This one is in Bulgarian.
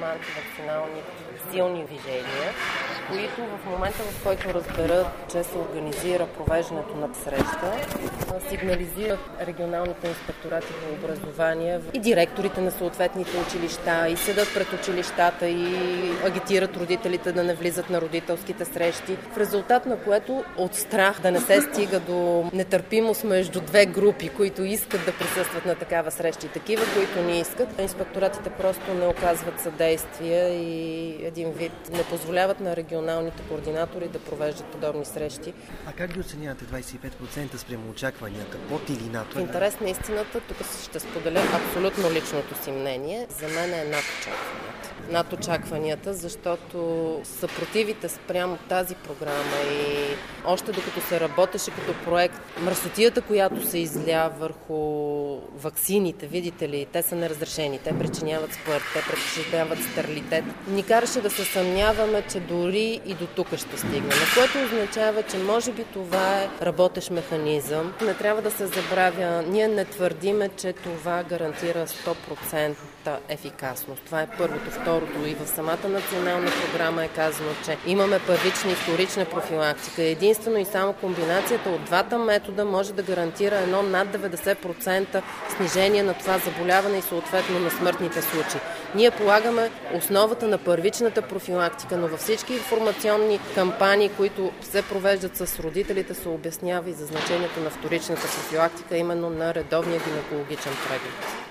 има антивакцинални силни движения, които в момента, в който разберат, че се организира провеждането на среща, сигнализират регионалните инспекторати по образование и директорите на съответните училища и седат пред училищата и агитират родителите да не влизат на родителските срещи, в резултат на което от страх да не се стига до нетърпимост между две групи, които искат да присъстват на такава среща и такива, които не искат, инспекторатите просто не оказват съдействие и един вид не позволяват на регионалните координатори да провеждат подобни срещи. А как ги оценявате 25% спрямо очакванията? Под или над? В интерес на истината, тук ще споделя абсолютно личното си мнение. За мен е над очакванията, защото съпротивите спрямо тази програма и още докато се работеше като проект, мръсотията, която се изля върху ваксините, видите ли, те са неразрешени, те причиняват смърт, те причиняват стерлитет, ни караше да се съмняваме, че дори и до тук ще стигнем, което означава, че може би това е работещ механизъм. Не трябва да се забравя, ние не твърдиме, че това гарантира 100% ефикасност. Това е първото. Второто, и в самата национална програма е казано, че имаме първична и вторична профилактика. Единствено и само комбинацията от двата метода може да гарантира едно над 90% снижение на това заболяване и съответно на смъртните случаи. Ние полагаме основата на първичната профилактика, но във всички информационни кампании, които се провеждат с родителите, се обяснява и за значението на вторичната профилактика, именно на редовния гинекологичен преглед.